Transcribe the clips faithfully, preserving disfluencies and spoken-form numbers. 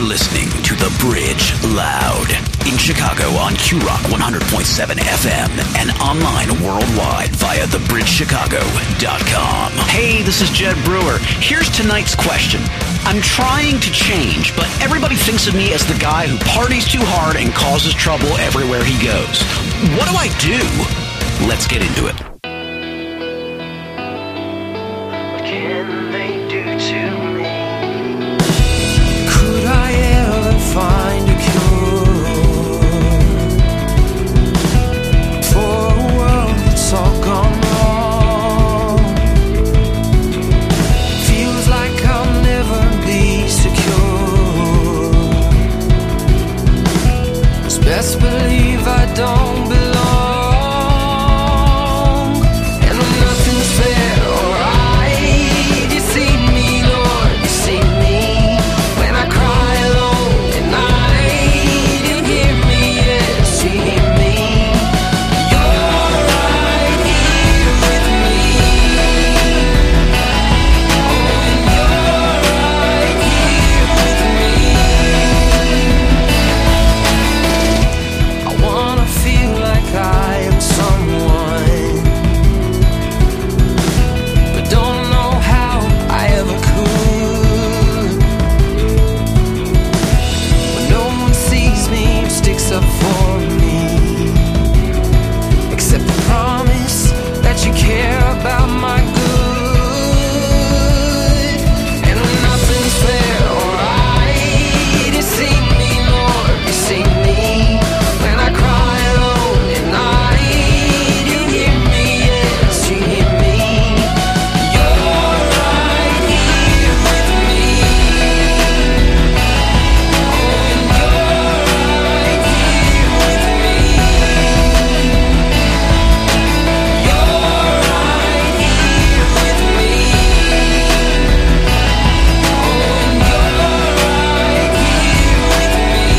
listening to The Bridge Loud in Chicago on Q Rock one hundred point seven F M and online worldwide via the bridge chicago dot com. Hey, this is Jed Brewer. Here's tonight's question. I'm trying to change, but everybody thinks of me as the guy who parties too hard and causes trouble everywhere he goes. What do I do? Let's get into it. What can they do to me? Could I ever find a cure for a world that's all gone wrong? Feels like I'll never be secure. It's best believe I don't belong. And when nothing's fair or right, you see me, Lord, you see me. When I cry alone at night, you hear me, yes, you hear me. You're right here with me. Oh, and you're right here with me. I wanna feel like I am someone, but don't know how I ever could. When no one sees me or sticks up for me, except the promise that you care about my good. And when nothing's fair or right, you see me, Lord, you see me. When I cry alone at night, you hear me, yes, you hear me. You're right here with me. Oh, and you're right here with me. You're right here with me. Oh, and you're right here with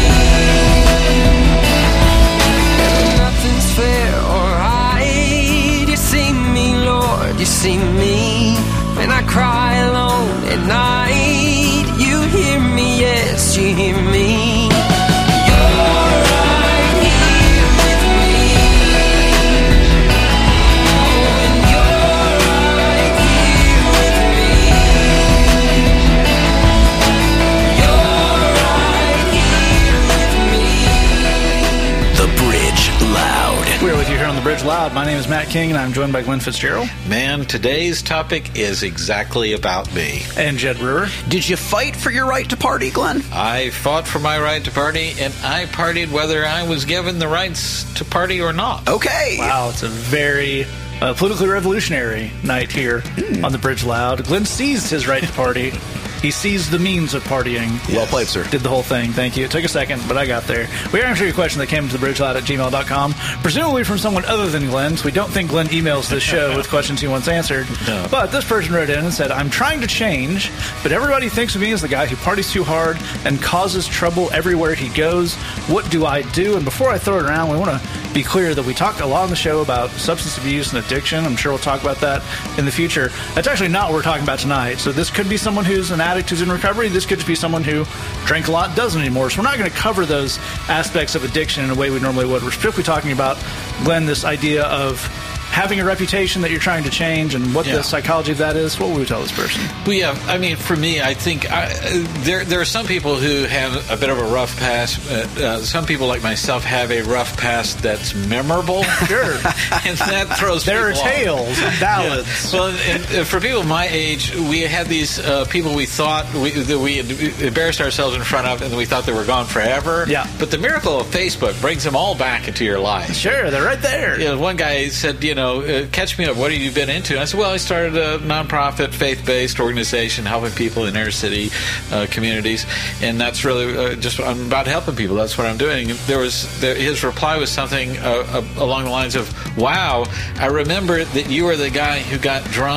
me. And nothing's fair or right. You see me, Lord, you see me. When I cry alone at night, you hear me, yes, you hear me. You're right here with me. Oh, and you're right here with me. You're right here with me. The Bridge Loud. We're with you here on The Bridge Loud. My name is Matt King, and I'm joined by Glenn Fitzgerald Man, today's topic is exactly about me. and Jed Brewer. Did you fight for your right to party, Glenn? I fought for my right to party, and I partied whether I was given the rights to party or not. Okay. Wow, it's a very uh, politically revolutionary night here on The Bridge Loud. Glenn seized his right to party. He seized the means of partying. Well played, sir. Did the whole thing. Thank you. It took a second, but I got there. We are answering a question that came to thebridgeloud at gmail dot com, presumably from someone other than Glenn, so we don't think Glenn emails this show with questions he wants answered. No. But this person wrote in and said, I'm trying to change, but everybody thinks of me as the guy who parties too hard and causes trouble everywhere he goes. What do I do? And before I throw it around, we want to be clear that we talked a lot on the show about substance abuse and addiction. I'm sure we'll talk about that in the future. That's actually not what we're talking about tonight. So this could be someone who's an addict who's in recovery. This could just be someone who drank a lot, doesn't anymore. So we're not going to cover those aspects of addiction in a way we normally would. We're strictly talking about, Glenn, this idea of having a reputation that you're trying to change and what Yeah. the psychology of that is. What would we tell this person? Well, yeah, I mean, for me, I think I, uh, there there are some people who have a bit of a rough past. Uh, uh, some people like myself have a rough past that's memorable. Sure. And that throws There are people off. tales and ballads. Yeah. Well, and, and for people my age, we had these uh, people we thought we, that we had embarrassed ourselves in front of, and we thought they were gone forever. Yeah. But the miracle of Facebook brings them all back into your life. Sure, they're right there. You know, one guy said, you know, uh, catch me up, what have you been into? And I said, well, I started a nonprofit, faith-based organization helping people in inner city uh, communities, and that's really uh, just, I'm about helping people. That's what I'm doing. And there was, there, his reply was something uh, uh, along the lines of, wow, I remember that you were the guy who got drunk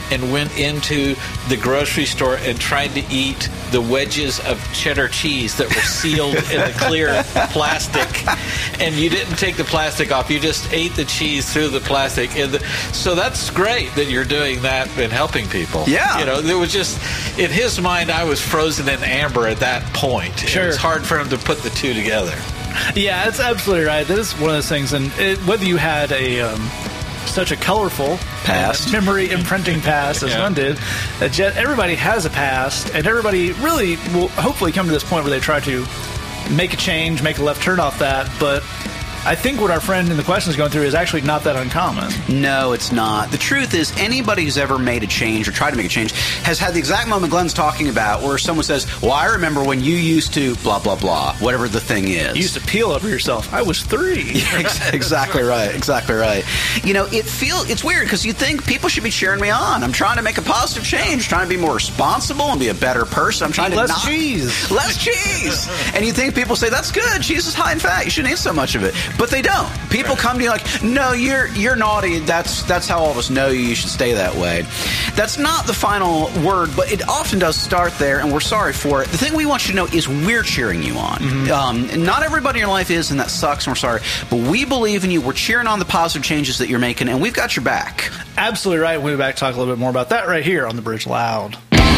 and went into the grocery store and tried to eat the wedges of cheddar cheese that were sealed in a clear plastic, and you didn't take the plastic off, you just ate the cheese through the plastic. And the, so that's great that you're doing that and helping people. Yeah. You know, there was just, in his mind, I was frozen in amber at that point. Sure. It was hard for him to put the two together. Yeah, that's absolutely right. That is one of those things, and it, whether you had a um, such a colorful past, uh, memory imprinting past as Yeah. one did, that Jet, everybody has a past, and everybody really will hopefully come to this point where they try to make a change, make a left turn off that, but I think what our friend in the question is going through is actually not that uncommon. No, it's not. The truth is, anybody who's ever made a change or tried to make a change has had the exact moment Glenn's talking about where someone says, well, I remember when you used to blah, blah, blah, whatever the thing is. You used to peel over yourself. I was three. Yeah, ex- exactly right. Exactly right. You know, it feel it's weird because you think people should be cheering me on. I'm trying to make a positive change, trying to be more responsible and be a better person. I'm trying Eat to less not cheese. less cheese. And you think people say that's good. Cheese is high in fat. You shouldn't eat so much of it, but they don't. People come to you like, no, you're you're naughty. That's that's how all of us know you. You should stay that way. That's not the final word, but it often does start there, and we're sorry for it. The thing we want you to know is we're cheering you on. Mm-hmm. Um, not everybody in your life is, and that sucks, and we're sorry. But we believe in you. We're cheering on the positive changes that you're making, and we've got your back. Absolutely right. We'll be back to talk a little bit more about that right here on The Bridge Loud.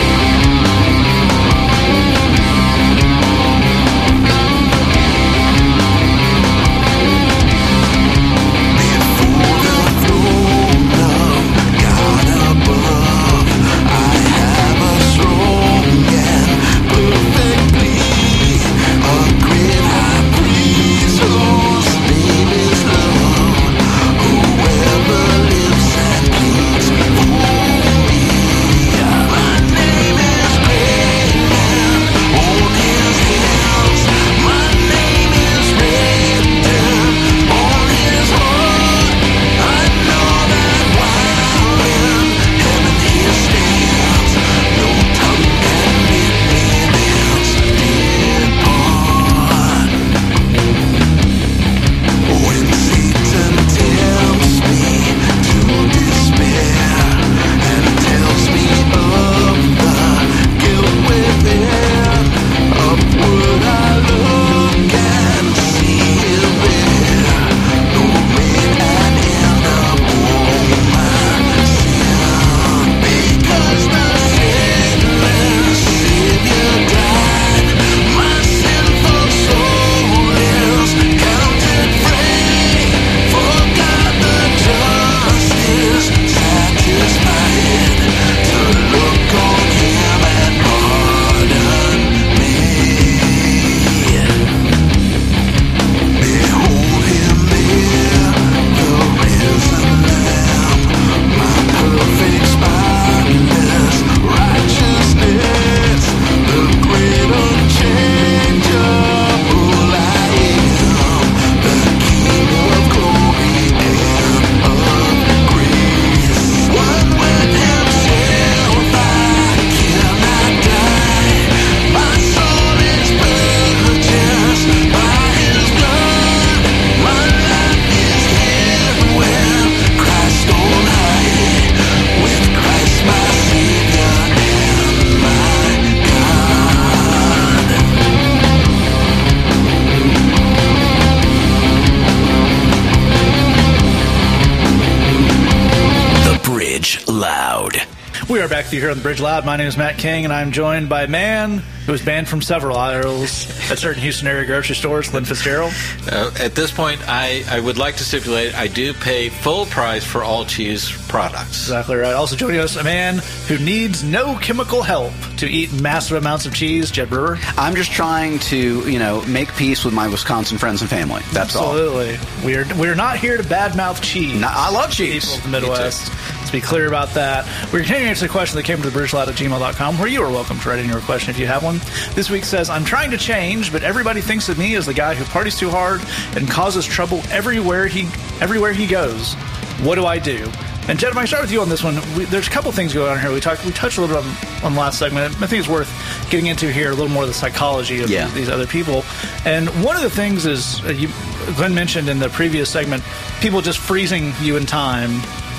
We are back with you here on The Bridge Loud. My name is Matt King, and I'm joined by a man who was banned from several aisles at certain Houston area grocery stores, Lynn Fitzgerald. Uh, at this point, I, I would like to stipulate I do pay full price for all cheese products. Exactly right. Also joining us, a man who needs no chemical help to eat massive amounts of cheese, Jed Brewer. I'm just trying to, you know, make peace with my Wisconsin friends and family. That's Absolutely. all. Absolutely. We are we're not here to badmouth cheese. No, I love cheese. People of the Midwest. Let's be clear about that. We're continuing to answer the question that came to the bridge loud at gmail dot com, where you are welcome to write in your question if you have one. This week says, I'm trying to change, but everybody thinks of me as the guy who parties too hard and causes trouble everywhere he everywhere he goes. What do I do? And Jed, if I can start with you on this one, we, there's a couple things going on here. We talked, we touched a little bit on, on the last segment. I think it's worth getting into here a little more of the psychology of yeah. these other people. And one of the things is, uh, you, Glenn mentioned in the previous segment, people just freezing you in time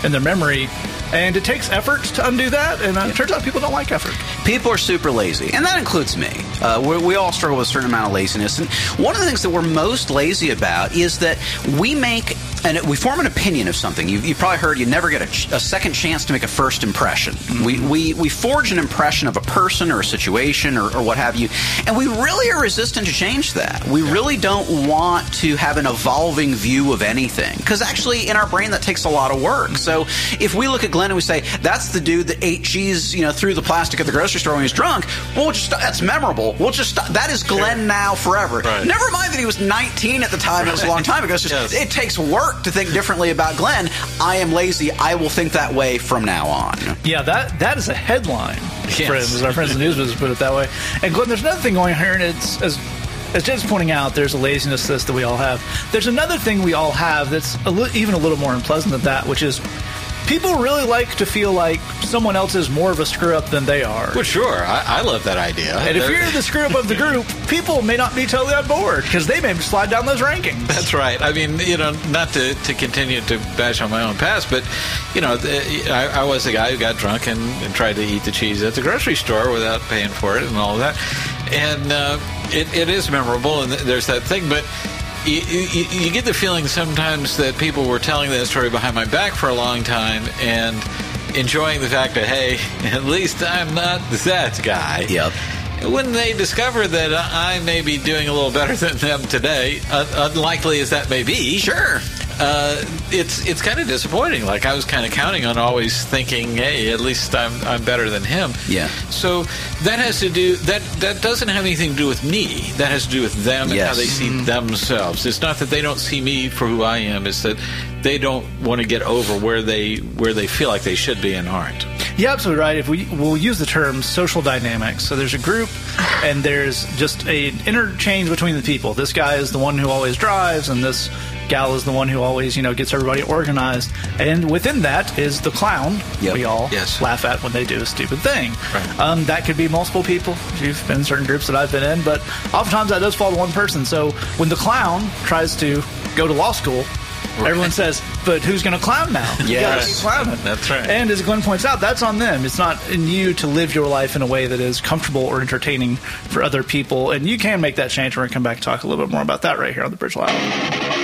in their memory. And it takes effort to undo that, and uh, it turns out people don't like effort. People are super lazy, and that includes me. Uh, we we all struggle with a certain amount of laziness, and one of the things that we're most lazy about is that we make and we form an opinion of something. You've, you've probably heard you never get a, ch- a second chance to make a first impression. Mm-hmm. We, we we forge an impression of a person or a situation or, or what have you, and we really are resistant to change that. We yeah. really don't want to have an evolving view of anything, because actually in our brain that takes a lot of work. Mm-hmm. So if we look at Glenn and we say, that's the dude that ate cheese, you know, through the plastic at the grocery store when he was drunk, well, we'll just, that's memorable. We'll just stop. That is Glenn sure. now forever. Right. Never mind that he was nineteen at the time. It was a long time ago. It's just, yes. it takes work to think differently about Glenn. I am lazy. I will think that way from now on. Yeah, that that is a headline, yes. friends, as our friends in the news business put it that way. And Glenn, there's another thing going here, and it's as as Jed's pointing out, there's a laziness list that we all have. There's another thing we all have that's a li- even a little more unpleasant than that, which is people really like to feel like someone else is more of a screw-up than they are. Well, sure. I, I love that idea. And if you're the screw-up of the group, people may not be totally on board because they may slide down those rankings. That's right. I mean, you know, not to, to continue to bash on my own past, but, you know, I, I was the guy who got drunk and, and tried to eat the cheese at the grocery store without paying for it and all of that. And uh, it, it is memorable, and there's that thing, but You, you, you get the feeling sometimes that people were telling that story behind my back for a long time and enjoying the fact that, hey, at least I'm not that guy. Yep. When they discover that I may be doing a little better than them today, uh, unlikely as that may be, sure, uh, it's it's kind of disappointing. Like I was kind of counting on always thinking, hey, at least I'm I'm better than him. Yeah. So that has to do that that doesn't have anything to do with me. That has to do with them and yes. how they see mm-hmm. themselves. It's not that they don't see me for who I am. It's that they don't want to get over where they where they feel like they should be and aren't. You're absolutely right. If we we'll use the term social dynamics. So there's a group, and there's just an interchange between the people. This guy is the one who always drives, and this gal is the one who always, you know, gets everybody organized. And within that is the clown yep. we all yes. laugh at when they do a stupid thing. Right. Um, that could be multiple people. You've been in certain groups that I've been in, but oftentimes that does fall to one person. So when the clown tries to go to law school, right. everyone says, but who's going to clown now? Yes. You gotta keep clowning. That's right. And as Glenn points out, that's on them. It's not in you to live your life in a way that is comfortable or entertaining for other people. And you can make that change. We're going to come back and talk a little bit more about that right here on the Bridge Loud.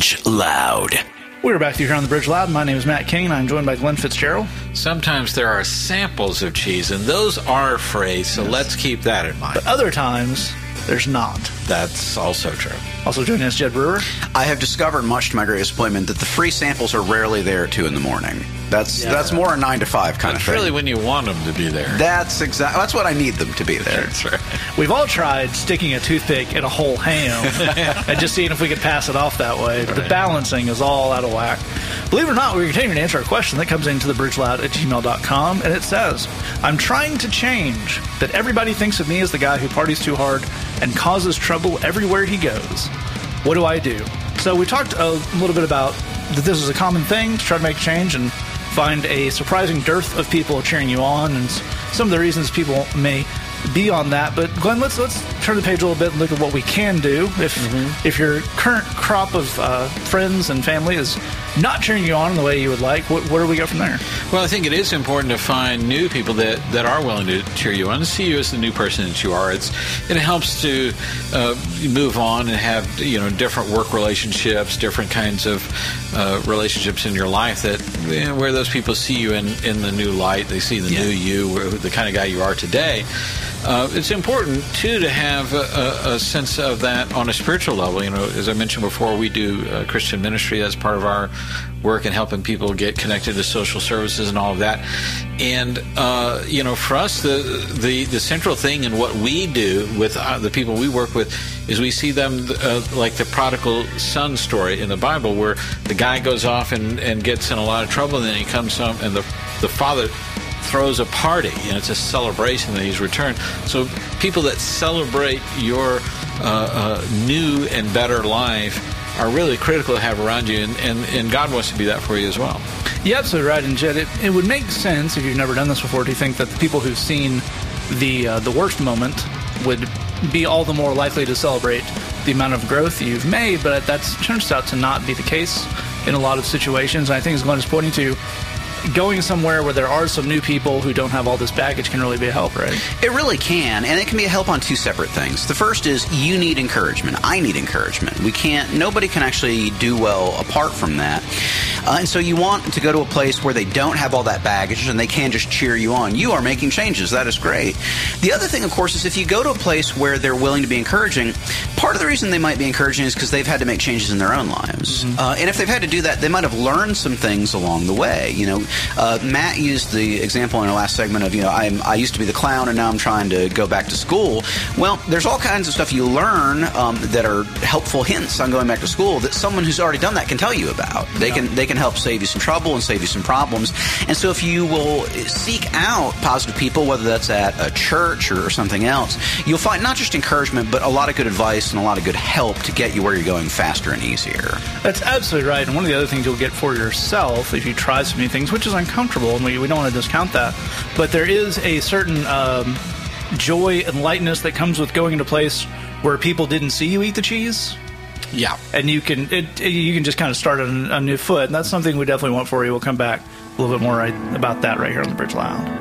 Bridge Loud. We're back to you here on the Bridge Loud. My name is Matt King, and I'm joined by Glenn Fitzgerald. Sometimes there are samples of cheese, and those are phrased, so yes. Let's keep that in mind. But other times, there's not. That's also true. Also joining us, Jed Brewer. I have discovered, much to my great disappointment, that the free samples are rarely there at two in the morning. That's yeah. that's more a nine to five kind that's of thing. That's really when you want them to be there. That's exactly. That's what I need them to be there. That's right. We've all tried sticking a toothpick in a whole ham and just seeing if we could pass it off that way. Right. The balancing is all out of whack. Believe it or not, we're continuing to answer a question that comes into the bridgeloud at gmail dot com, and it says, I'm trying to change that everybody thinks of me as the guy who parties too hard and causes trouble everywhere he goes. What do I do? So we talked a little bit about that this is a common thing to try to make change and find a surprising dearth of people cheering you on, and some of the reasons people may be on that. But Glenn, let's let's turn the page a little bit and look at what we can do if mm-hmm. if your current crop of uh, friends and family is not cheering you on in the way you would like. What, where do we go from there? Well, I think it is important to find new people that, that are willing to cheer you on and see you as the new person that you are. It's it helps to uh, move on and have you know different work relationships, different kinds of uh, relationships in your life that you know, where those people see you in, in the new light. They see the yeah. new you, the kind of guy you are today. Uh, it's important, too, to have a, a sense of that on a spiritual level. You know, as I mentioned before, we do uh, Christian ministry as part of our work and helping people get connected to social services and all of that. And, uh, you know, for us, the, the, the central thing in what we do with uh, the people we work with is we see them uh, like the prodigal son story in the Bible, where the guy goes off and, and gets in a lot of trouble, and then he comes home, and the, the father throws a party, and it's a celebration that he's returned. So people that celebrate your uh, uh, new and better life are really critical to have around you, and, and, and God wants to be that for you as well. Yeah, absolutely right. And Jed, it, it would make sense, if you've never done this before, to think that the people who've seen the uh, the worst moment would be all the more likely to celebrate the amount of growth you've made, but that turns out to not be the case in a lot of situations. And I think as Glenn is pointing to, going somewhere where there are some new people who don't have all this baggage can really be a help, right? It really can, and it can be a help on two separate things. The first is you need encouragement. I need encouragement. We can't, nobody can actually do well apart from that. Uh, and so you want to go to a place where they don't have all that baggage and they can just cheer you on. You are making changes. That is great. The other thing, of course, is if you go to a place where they're willing to be encouraging, part of the reason they might be encouraging is because they've had to make changes in their own lives. Mm-hmm. Uh, and if they've had to do that, they might have learned some things along the way. You know, uh, Matt used the example in our last segment of, you know, I'm, I used to be the clown and now I'm trying to go back to school. Well, there's all kinds of stuff you learn um, that are helpful hints on going back to school that someone who's already done that can tell you about. They yeah. can they can help save you some trouble and save you some problems. And so if you will seek out positive people, whether that's at a church or something else, you'll find not just encouragement, but a lot of good advice and a lot of good help to get you where you're going faster and easier. That's absolutely right. And one of the other things you'll get for yourself if you try some new things, which is uncomfortable, and we, we don't want to discount that, but there is a certain um, joy and lightness that comes with going into a place where people didn't see you eat the cheese. Yeah. And you can it, you can just kind of start on a new foot, and that's something we definitely want for you. We'll come back a little bit more right, about that right here on the Bridge Loud.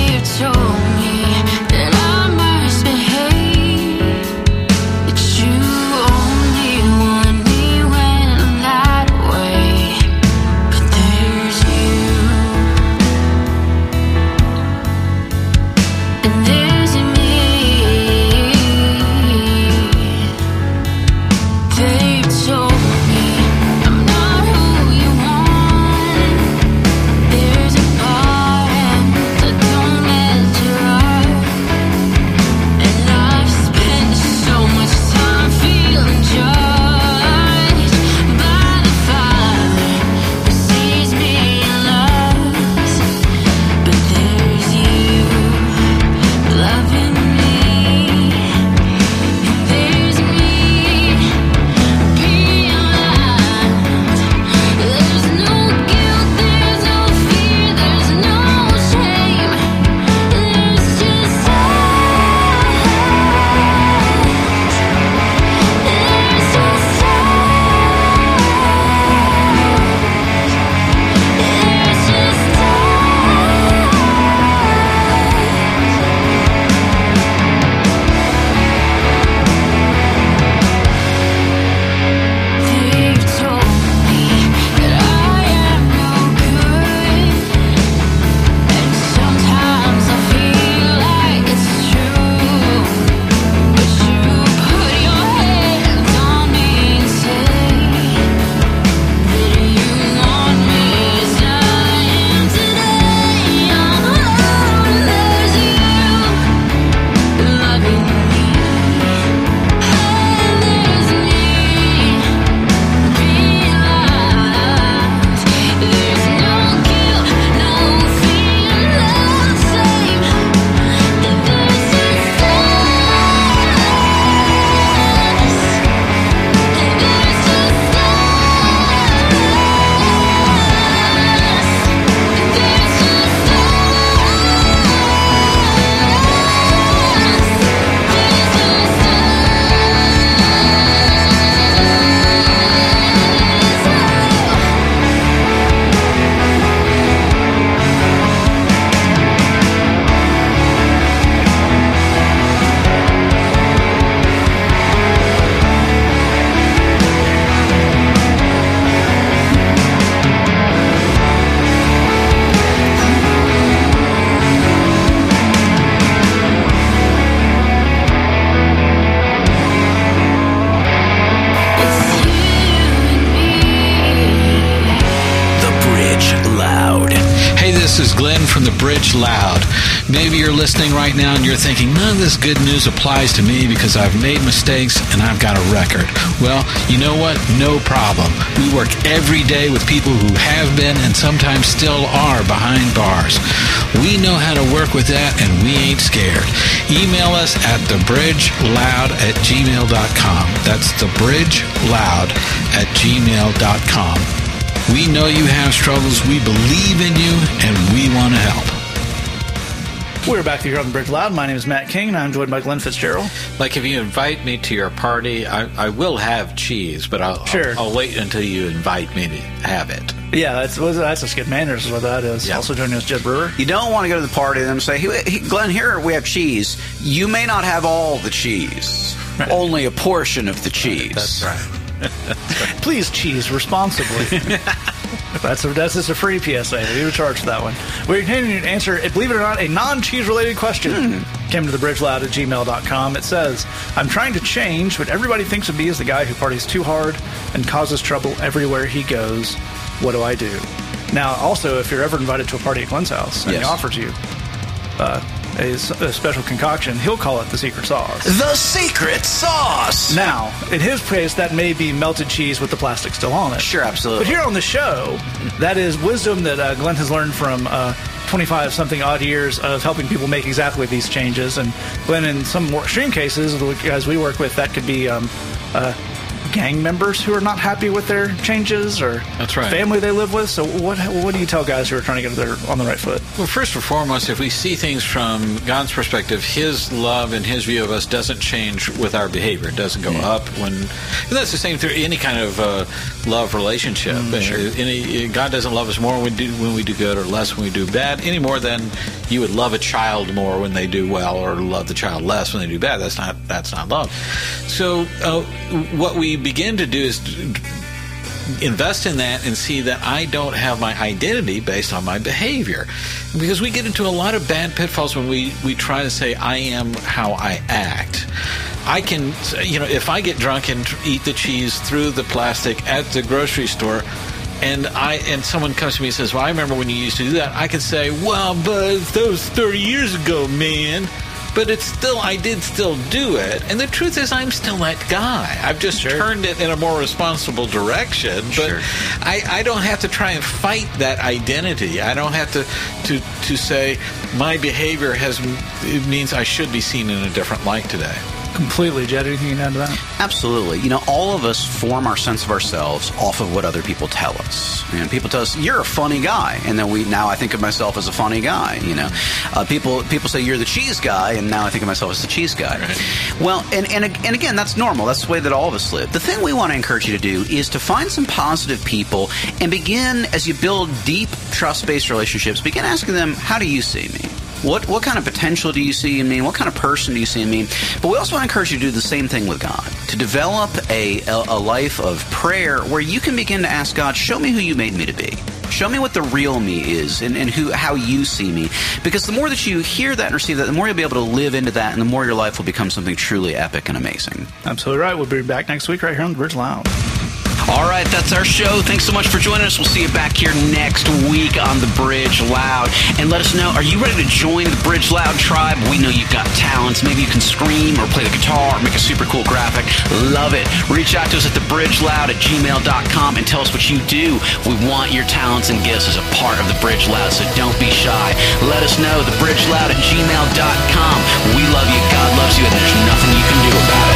Told me that I must behave, that you Bridge Loud. Maybe you're listening right now and you're thinking, none of this good news applies to me because I've made mistakes and I've got a record. Well, you know what? No problem. We work every day with people who have been and sometimes still are behind bars. We know how to work with that and we ain't scared. Email us at thebridgeloud at gmail dot com. That's thebridgeloud at gmail dot com. We know you have struggles. We believe in you and we want to help. We're back here on the Bridge Loud. My name is Matt King, and I'm joined by Glenn Fitzgerald. Like, if you invite me to your party, I, I will have cheese, but I'll, sure. I'll, I'll wait until you invite me to have it. Yeah, that's that's just good manners is what that is. Yeah. Also joining us, Jed Brewer. You don't want to go to the party and then say, hey, hey, Glenn, here we have cheese. You may not have all the cheese, right. Only a portion of the cheese. That's right. Please cheese responsibly. That's a, that's just a free P S A. We would charge for that one. We're continuing to answer, believe it or not, a non-cheese related question. Mm. Came to the bridgeloud at gmail dot com. It says, I'm trying to change, but everybody thinks of me as the guy who parties too hard and causes trouble everywhere he goes. What do I do? Now, also, if you're ever invited to a party at Glenn's house and yes. he offers you uh, a, a special concoction, he'll call it the secret sauce. The secret sauce! Now, in his case, that may be melted cheese with the plastic still on it. Sure, absolutely. But here on the show, that is wisdom that uh, Glenn has learned from uh, twenty-five-something odd years of helping people make exactly these changes. And Glenn, in some more extreme cases, the guys we work with, that could be um, uh, gang members who are not happy with their changes, or That's right. family they live with. So what what do you tell guys who are trying to get their on the right foot? Well, first and foremost, if we see things from God's perspective, His love and His view of us doesn't change with our behavior. It doesn't go yeah. up when. And that's the same through any kind of uh, love relationship. Mm, sure. Any, God doesn't love us more when we do when we do good, or less when we do bad, any more than you would love a child more when they do well, or love the child less when they do bad. That's not that's not love. So uh, what we begin to do is invest in that and see that I don't have my identity based on my behavior. Because we get into a lot of bad pitfalls when we, we try to say, I am how I act. I can, you know, if I get drunk and eat the cheese through the plastic at the grocery store, and I and someone comes to me and says, well, I remember when you used to do that, I can say, well, but that was thirty years ago, man. But it's still, I did still do it. And the truth is, I'm still that guy. I've just sure. turned it in a more responsible direction. But sure. I, I don't have to try and fight that identity. I don't have to, to, to say my behavior has it means I should be seen in a different light today. Completely. Jed, anything you can add to that? Absolutely. You know, all of us form our sense of ourselves off of what other people tell us. And people tell us, you're a funny guy. And then we now I think of myself as a funny guy, you know. Uh, people people say, you're the cheese guy, and now I think of myself as the cheese guy. Right. Well, and, and, and again, that's normal. That's the way that all of us live. The thing we want to encourage you to do is to find some positive people and begin, as you build deep, trust-based relationships, begin asking them, how do you see me? What what kind of potential do you see in me? What kind of person do you see in me? But we also want to encourage you to do the same thing with God, to develop a, a, a life of prayer where you can begin to ask God, show me who you made me to be. Show me what the real me is, and, and who how you see me. Because the more that you hear that and receive that, the more you'll be able to live into that, and the more your life will become something truly epic and amazing. Absolutely right. We'll be back next week right here on the Bridge Loud. All right, that's our show. Thanks so much for joining us. We'll see you back here next week on The Bridge Loud. And let us know, are you ready to join the Bridge Loud tribe? We know you've got talents. Maybe you can scream or play the guitar or make a super cool graphic. Love it. Reach out to us at thebridgeloud at gmail dot com and tell us what you do. We want your talents and gifts as a part of The Bridge Loud, so don't be shy. Let us know, thebridgeloud at gmail dot com. We love you, God loves you, and there's nothing you can do about it.